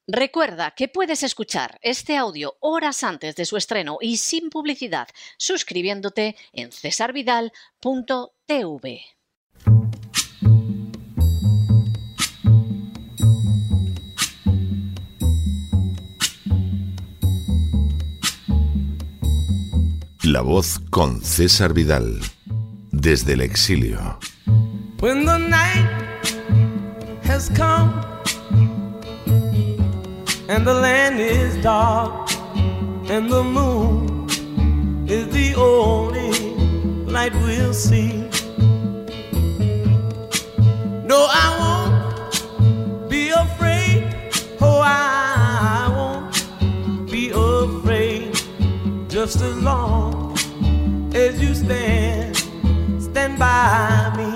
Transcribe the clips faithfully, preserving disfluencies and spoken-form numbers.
Recuerda que puedes escuchar este audio horas antes de su estreno y sin publicidad suscribiéndote en cesar vidal punto t v. La Voz con César Vidal, desde el exilio. When the night has come and the land is dark and the moon is the only light we'll see. No, I won't be afraid. Oh, I won't be afraid. Just as long as you stand, stand by me.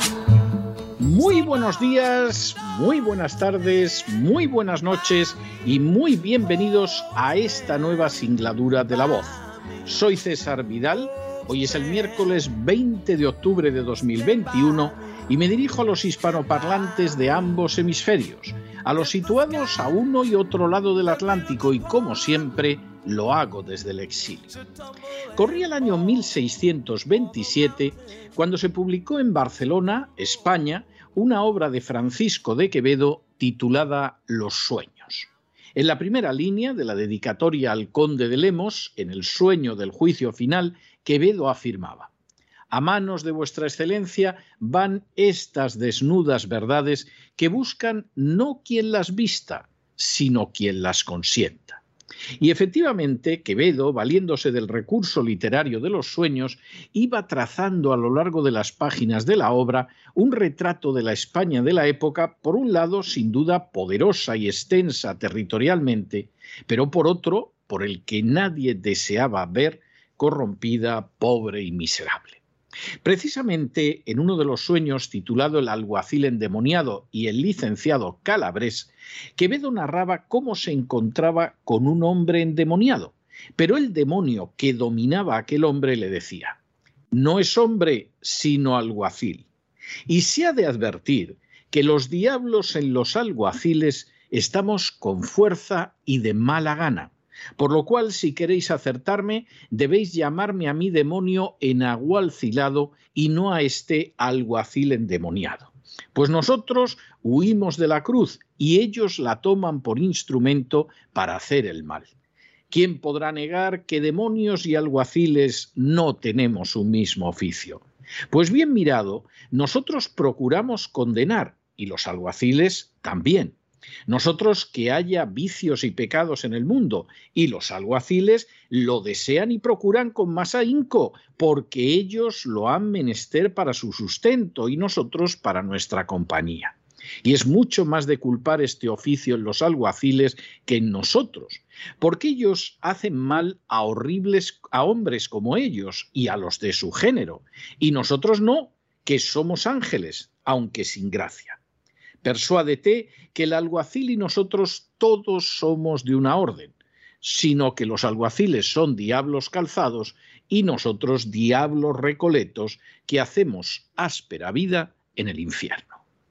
Muy buenos días, muy buenas tardes, muy buenas noches y muy bienvenidos a esta nueva singladura de La Voz. Soy César Vidal, hoy es el miércoles veinte de octubre de dos mil veintiuno y me dirijo a los hispanoparlantes de ambos hemisferios, a los situados a uno y otro lado del Atlántico y, como siempre, lo hago desde el exilio. Corría el año mil seiscientos veintisiete cuando se publicó en Barcelona, España, una obra de Francisco de Quevedo titulada Los sueños. En la primera línea de la dedicatoria al conde de Lemos, en el sueño del juicio final, Quevedo afirmaba: «A manos de vuestra excelencia van estas desnudas verdades que buscan no quien las vista, sino quien las consienta». Y efectivamente, Quevedo, valiéndose del recurso literario de los sueños, iba trazando a lo largo de las páginas de la obra un retrato de la España de la época, por un lado, sin duda poderosa y extensa territorialmente, pero por otro, por el que nadie deseaba ver, corrompida, pobre y miserable. Precisamente en uno de los sueños, titulado El alguacil endemoniado y el licenciado Calabrés, Quevedo narraba cómo se encontraba con un hombre endemoniado, pero el demonio que dominaba a aquel hombre le decía: «No es hombre, sino alguacil». Y se ha de advertir que los diablos en los alguaciles estamos con fuerza y de mala gana. Por lo cual, si queréis acertarme, debéis llamarme a mí demonio enagualcilado y no a este alguacil endemoniado. Pues nosotros huimos de la cruz y ellos la toman por instrumento para hacer el mal. ¿Quién podrá negar que demonios y alguaciles no tenemos un mismo oficio? Pues bien mirado, nosotros procuramos condenar y los alguaciles también. Nosotros que haya vicios y pecados en el mundo, y los alguaciles lo desean y procuran con más ahínco, porque ellos lo han menester para su sustento y nosotros para nuestra compañía. Y es mucho más de culpar este oficio en los alguaciles que en nosotros, porque ellos hacen mal a horribles a hombres como ellos y a los de su género, y nosotros no, que somos ángeles, aunque sin gracia. Persuádete que el alguacil y nosotros todos somos de una orden, sino que los alguaciles son diablos calzados y nosotros diablos recoletos que hacemos áspera vida en el infierno.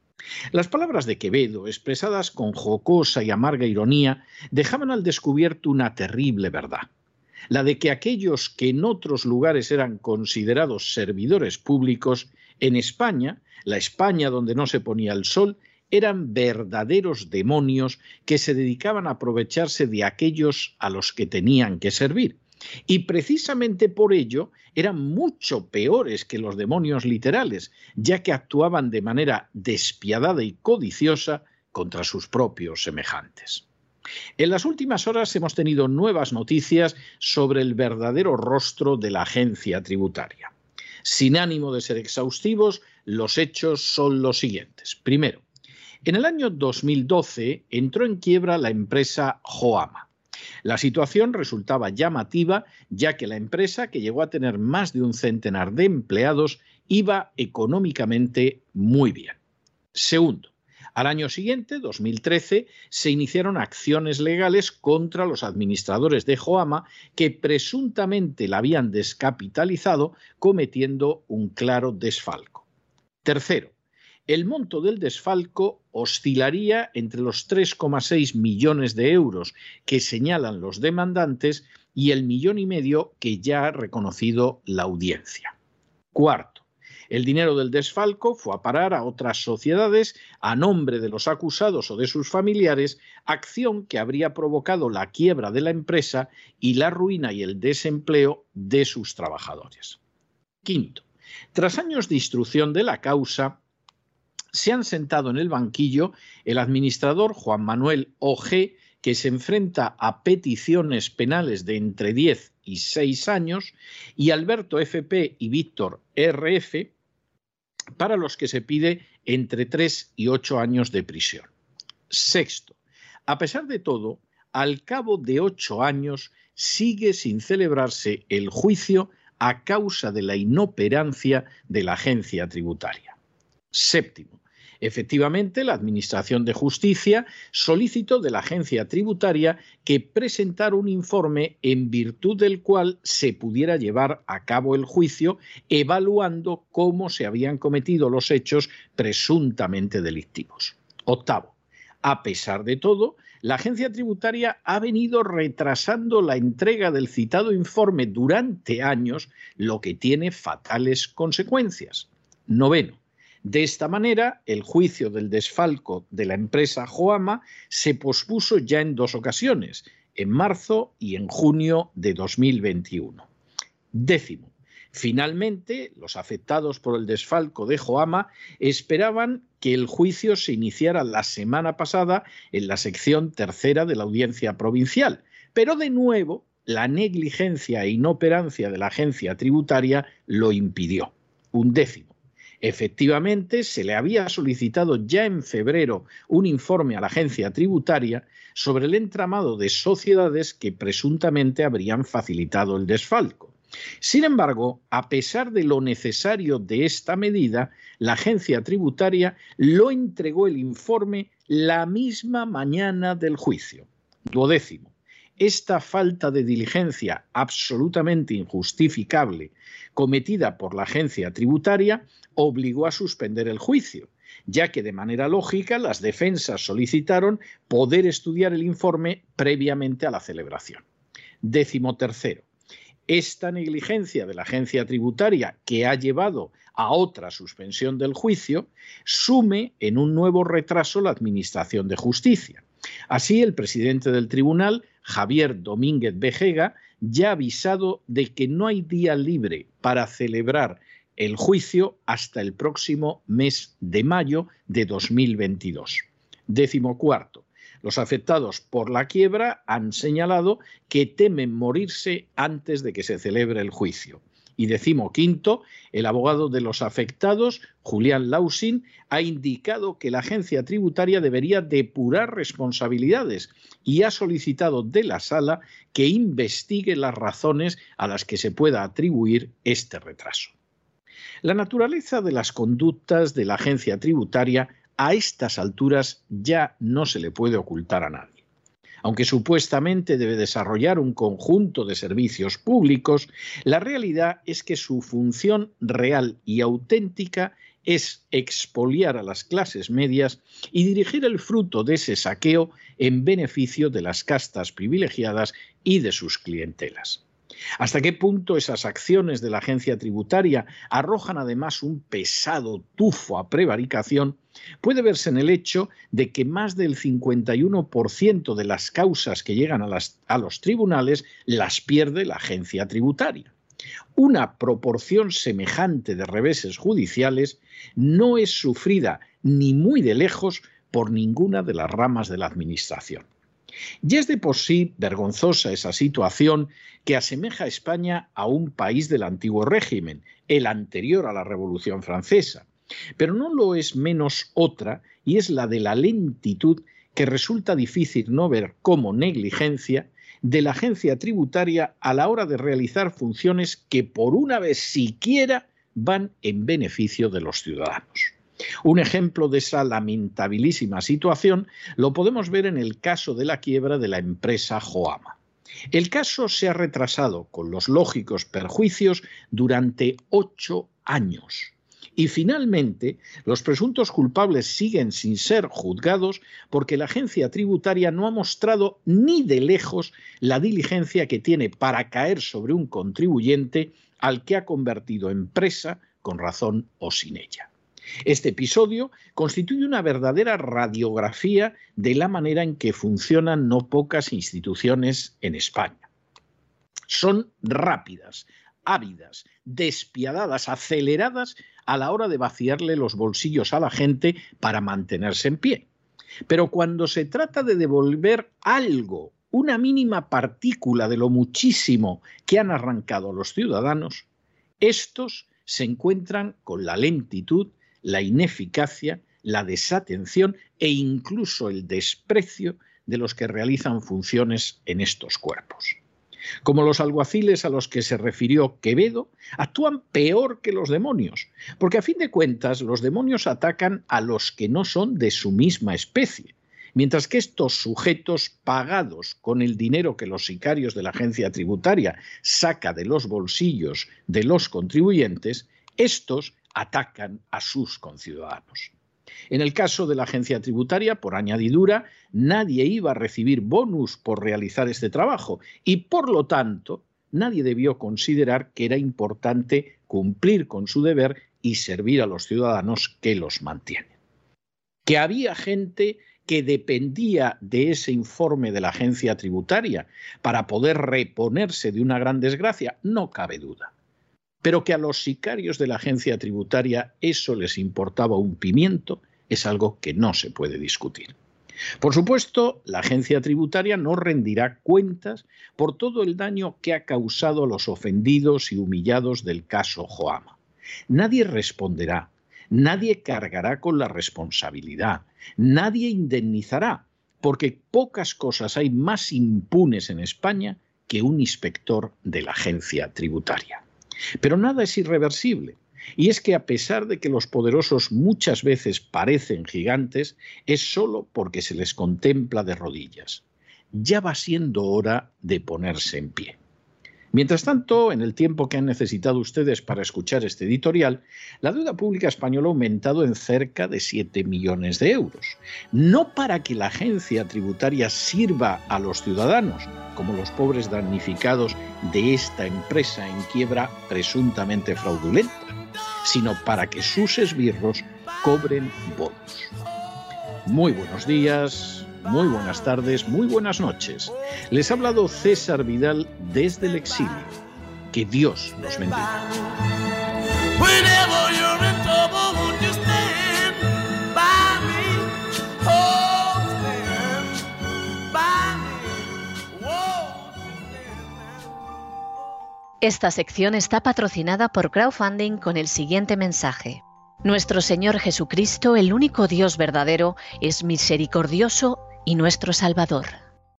Las palabras de Quevedo, expresadas con jocosa y amarga ironía, dejaban al descubierto una terrible verdad, la de que aquellos que en otros lugares eran considerados servidores públicos, en España, la España donde no se ponía el sol, eran verdaderos demonios que se dedicaban a aprovecharse de aquellos a los que tenían que servir. Y precisamente por ello eran mucho peores que los demonios literales, ya que actuaban de manera despiadada y codiciosa contra sus propios semejantes. En las últimas horas hemos tenido nuevas noticias sobre el verdadero rostro de la agencia tributaria. Sin ánimo de ser exhaustivos, los hechos son los siguientes. Primero, en el año dos mil doce entró en quiebra la empresa Joama. La situación resultaba llamativa, ya que la empresa, que llegó a tener más de un centenar de empleados, iba económicamente muy bien. Segundo, al año siguiente, dos mil trece, se iniciaron acciones legales contra los administradores de Joama que presuntamente la habían descapitalizado, cometiendo un claro desfalco. Tercero, El monto del desfalco oscilaría entre los tres coma seis millones de euros que señalan los demandantes y el millón y medio que ya ha reconocido la audiencia. Cuarto, el dinero del desfalco fue a parar a otras sociedades a nombre de los acusados o de sus familiares, acción que habría provocado la quiebra de la empresa y la ruina y el desempleo de sus trabajadores. Quinto, tras años de instrucción de la causa, se han sentado en el banquillo el administrador Juan Manuel O G, que se enfrenta a peticiones penales de entre diez y seis años, y Alberto F P y Víctor R F, para los que se pide entre tres y ocho años de prisión. Sexto, a pesar de todo, al cabo de ocho años sigue sin celebrarse el juicio a causa de la inoperancia de la agencia tributaria. Séptimo, efectivamente, la Administración de Justicia solicitó de la agencia tributaria que presentara un informe en virtud del cual se pudiera llevar a cabo el juicio, evaluando cómo se habían cometido los hechos presuntamente delictivos. Octavo, a pesar de todo, la agencia tributaria ha venido retrasando la entrega del citado informe durante años, lo que tiene fatales consecuencias. Noveno, de esta manera, el juicio del desfalco de la empresa Joama se pospuso ya en dos ocasiones, en marzo y en junio de dos mil veintiuno. Décimo, finalmente, los afectados por el desfalco de Joama esperaban que el juicio se iniciara la semana pasada en la sección tercera de la Audiencia Provincial, pero de nuevo la negligencia e inoperancia de la agencia tributaria lo impidió. Undécimo, efectivamente, se le había solicitado ya en febrero un informe a la agencia tributaria sobre el entramado de sociedades que presuntamente habrían facilitado el desfalco. Sin embargo, a pesar de lo necesario de esta medida, la agencia tributaria lo entregó el informe la misma mañana del juicio. Duodécimo, esta falta de diligencia absolutamente injustificable cometida por la agencia tributaria obligó a suspender el juicio, ya que de manera lógica las defensas solicitaron poder estudiar el informe previamente a la celebración. Décimo tercero, esta negligencia de la agencia tributaria, que ha llevado a otra suspensión del juicio, sume en un nuevo retraso la Administración de Justicia. Así, el presidente del tribunal, Javier Domínguez Vejega, ya ha avisado de que no hay día libre para celebrar el juicio hasta el próximo mes de mayo de dos mil veintidós. Décimo cuarto, los afectados por la quiebra han señalado que temen morirse antes de que se celebre el juicio. Y decimoquinto, el abogado de los afectados, Julián Lausin, ha indicado que la agencia tributaria debería depurar responsabilidades y ha solicitado de la sala que investigue las razones a las que se pueda atribuir este retraso. La naturaleza de las conductas de la agencia tributaria a estas alturas ya no se le puede ocultar a nadie. Aunque supuestamente debe desarrollar un conjunto de servicios públicos, la realidad es que su función real y auténtica es expoliar a las clases medias y dirigir el fruto de ese saqueo en beneficio de las castas privilegiadas y de sus clientelas. ¿Hasta qué punto esas acciones de la agencia tributaria arrojan además un pesado tufo a prevaricación? Puede verse en el hecho de que más del cincuenta y uno por ciento de las causas que llegan a, las, a los tribunales las pierde la agencia tributaria. Una proporción semejante de reveses judiciales no es sufrida ni muy de lejos por ninguna de las ramas de la administración. Ya es de por sí vergonzosa esa situación que asemeja a España a un país del antiguo régimen, el anterior a la Revolución Francesa. Pero no lo es menos otra, y es la de la lentitud que resulta difícil no ver como negligencia de la agencia tributaria a la hora de realizar funciones que por una vez siquiera van en beneficio de los ciudadanos. Un ejemplo de esa lamentabilísima situación lo podemos ver en el caso de la quiebra de la empresa Joama. El caso se ha retrasado, con los lógicos perjuicios, durante ocho años. Y finalmente, los presuntos culpables siguen sin ser juzgados porque la agencia tributaria no ha mostrado ni de lejos la diligencia que tiene para caer sobre un contribuyente al que ha convertido en presa, con razón o sin ella. Este episodio constituye una verdadera radiografía de la manera en que funcionan no pocas instituciones en España. Son rápidas, ávidas, despiadadas, aceleradas a la hora de vaciarle los bolsillos a la gente para mantenerse en pie. Pero cuando se trata de devolver algo, una mínima partícula de lo muchísimo que han arrancado a los ciudadanos, estos se encuentran con la lentitud, la ineficacia, la desatención e incluso el desprecio de los que realizan funciones en estos cuerpos. Como los alguaciles a los que se refirió Quevedo, actúan peor que los demonios, porque a fin de cuentas los demonios atacan a los que no son de su misma especie, mientras que estos sujetos pagados con el dinero que los sicarios de la agencia tributaria saca de los bolsillos de los contribuyentes, estos atacan a sus conciudadanos. En el caso de la agencia tributaria, por añadidura, nadie iba a recibir bonus por realizar este trabajo y, por lo tanto, nadie debió considerar que era importante cumplir con su deber y servir a los ciudadanos que los mantienen. Que había gente que dependía de ese informe de la agencia tributaria para poder reponerse de una gran desgracia, no cabe duda. Pero que a los sicarios de la agencia tributaria eso les importaba un pimiento es algo que no se puede discutir. Por supuesto, la agencia tributaria no rendirá cuentas por todo el daño que ha causado a los ofendidos y humillados del caso Joama. Nadie responderá, nadie cargará con la responsabilidad, nadie indemnizará, porque pocas cosas hay más impunes en España que un inspector de la agencia tributaria. Pero nada es irreversible, y es que a pesar de que los poderosos muchas veces parecen gigantes, es solo porque se les contempla de rodillas. Ya va siendo hora de ponerse en pie. Mientras tanto, en el tiempo que han necesitado ustedes para escuchar este editorial, la deuda pública española ha aumentado en cerca de siete millones de euros. No para que la agencia tributaria sirva a los ciudadanos, como los pobres damnificados de esta empresa en quiebra presuntamente fraudulenta, sino para que sus esbirros cobren bonos. Muy buenos días. Muy buenas tardes, muy buenas noches. Les ha hablado César Vidal desde el exilio. Que Dios los bendiga. Esta sección está patrocinada por crowdfunding con el siguiente mensaje. Nuestro Señor Jesucristo, el único Dios verdadero, es misericordioso y nuestro Salvador.